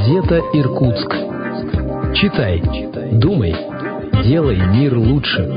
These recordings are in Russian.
Газета «Иркутск». Читай, думай, делай мир лучше.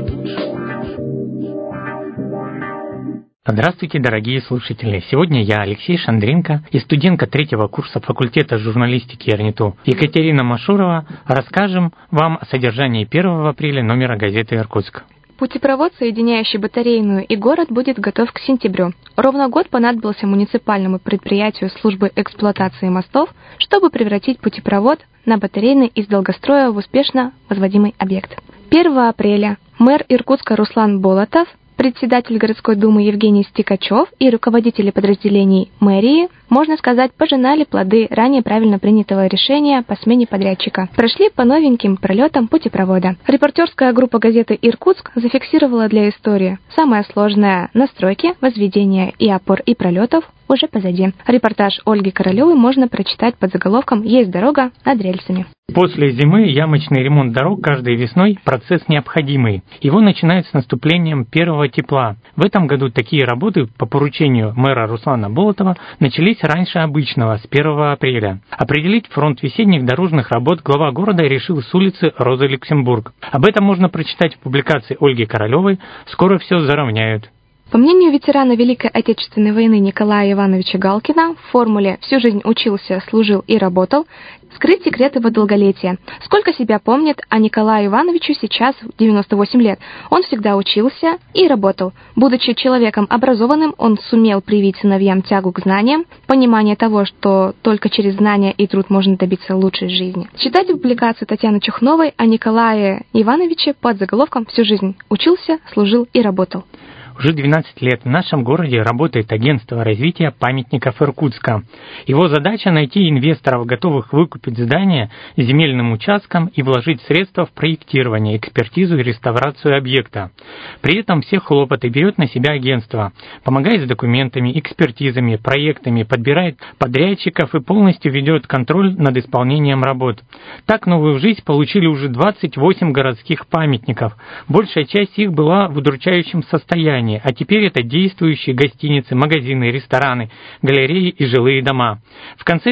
Здравствуйте, дорогие слушатели! Сегодня я, Алексей Шандренко, и студентка 3-го курса факультета журналистики РНИТУ Екатерина Машурова расскажем вам о содержании 1 апреля номера газеты «Иркутск». Путепровод, соединяющий батарейную и город, будет готов к сентябрю. Ровно год понадобился муниципальному предприятию службы эксплуатации мостов, чтобы превратить путепровод на батарейный из долгостроя в успешно возводимый объект. 1 апреля мэр Иркутска Руслан Болотов, председатель городской думы Евгений Стикачев и руководители подразделений мэрии, можно сказать, пожинали плоды ранее правильно принятого решения по смене подрядчика. Прошли по новеньким пролетам путепровода. Репортерская группа газеты «Иркутск» зафиксировала для истории. Самое сложное — настройки, возведение и опор и пролетов уже позади. Репортаж Ольги Королевой можно прочитать под заголовком «Есть дорога над рельсами». После зимы ямочный ремонт дорог каждой весной – процесс необходимый. Его начинают с наступлением первого тепла. В этом году такие работы по поручению мэра Руслана Болотова начались раньше обычного, с 1 апреля. Определить фронт весенних дорожных работ глава города решил с улицы Розы Люксембург. Об этом можно прочитать в публикации Ольги Королевой «Скоро все заровняют». По мнению ветерана Великой Отечественной войны Николая Ивановича Галкина, в формуле «всю жизнь учился, служил и работал» скрыть секрет его долголетия. Сколько себя помнит, а Николаю Ивановичу сейчас 98 лет. Он всегда учился и работал. Будучи человеком образованным, он сумел привить сыновьям тягу к знаниям, понимание того, что только через знания и труд можно добиться лучшей жизни. Читайте публикацию Татьяны Чухновой о Николае Ивановиче под заголовком «Всю жизнь учился, служил и работал». Уже 12 лет в нашем городе работает агентство развития памятников Иркутска. Его задача — найти инвесторов, готовых выкупить здание с земельным участком и вложить средства в проектирование, экспертизу и реставрацию объекта. При этом все хлопоты берет на себя агентство, помогает с документами, экспертизами, проектами, подбирает подрядчиков и полностью ведет контроль над исполнением работ. Так новую жизнь получили уже 28 городских памятников. Большая часть их была в удручающем состоянии. А теперь это действующие гостиницы, магазины, рестораны, галереи и жилые дома. В конце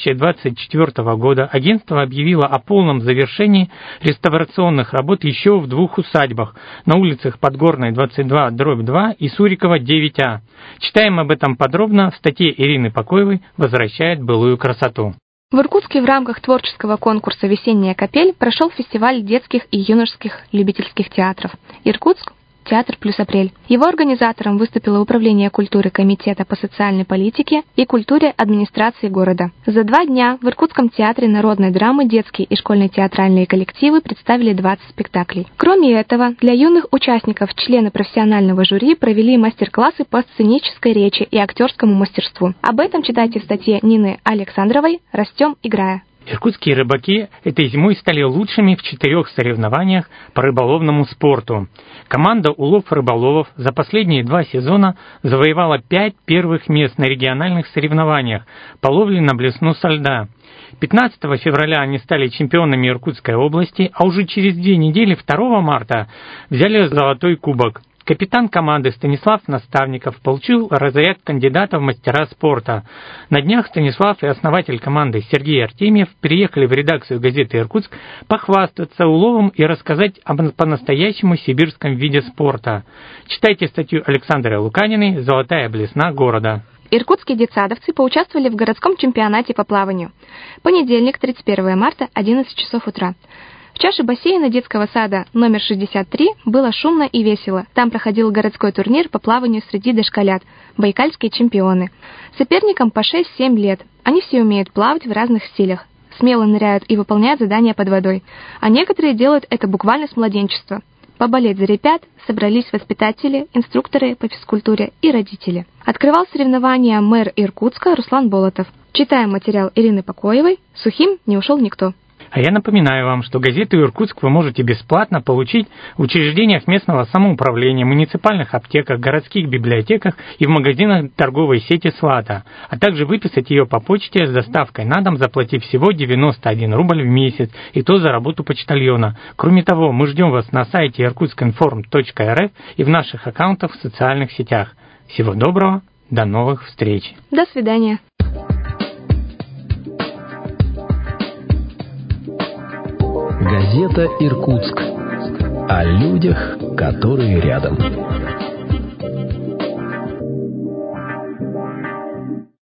2024 года агентство объявило о полном завершении реставрационных работ еще в 2 усадьбах на улицах Подгорной 22/2 и Сурикова 9А. Читаем об этом подробно в статье Ирины Покоевой «Возвращает былую красоту». В Иркутске в рамках творческого конкурса «Весенняя капель» прошел фестиваль детских и юношеских любительских театров «Иркутск. Театр плюс апрель». Его организатором выступило Управление культуры Комитета по социальной политике и культуре администрации города. За 2 дня в Иркутском театре народной драмы детские и школьные театральные коллективы представили 20 спектаклей. Кроме этого, для юных участников члены профессионального жюри провели мастер-классы по сценической речи и актерскому мастерству. Об этом читайте в статье Нины Александровой «Растем, играя». Иркутские рыбаки этой зимой стали лучшими в 4 соревнованиях по рыболовному спорту. Команда «Улов рыболовов» за последние 2 сезона завоевала 5 первых мест на региональных соревнованиях по ловле на блесну со льда. 15 февраля они стали чемпионами Иркутской области, а уже через 2 недели, 2 марта, взяли золотой кубок. Капитан команды Станислав Наставников получил разряд кандидата в мастера спорта. На днях Станислав и основатель команды Сергей Артемьев приехали в редакцию газеты «Иркутск» похвастаться уловом и рассказать об по-настоящему сибирском виде спорта. Читайте статью Александры Луканиной «Золотая блесна города». Иркутские детсадовцы поучаствовали в городском чемпионате по плаванию. Понедельник, 31 марта, 11 часов утра. В чаше бассейна детского сада номер 63 было шумно и весело. Там проходил городской турнир по плаванию среди дошколят, байкальские чемпионы. Соперникам по 6-7 лет. Они все умеют плавать в разных стилях, смело ныряют и выполняют задания под водой. А некоторые делают это буквально с младенчества. Поболеть за ребят собрались воспитатели, инструкторы по физкультуре и родители. Открывал соревнования мэр Иркутска Руслан Болотов. Читаем материал Ирины Покоевой «Сухим не ушел никто». А я напоминаю вам, что газету «Иркутск» вы можете бесплатно получить в учреждениях местного самоуправления, муниципальных аптеках, городских библиотеках и в магазинах торговой сети «Слата», а также выписать ее по почте с доставкой на дом, заплатив всего 91 рубль в месяц, и то за работу почтальона. Кроме того, мы ждем вас на сайте irkutskинформ.рф и в наших аккаунтах в социальных сетях. Всего доброго, до новых встреч. До свидания. Газета «Иркутск». О людях, которые рядом.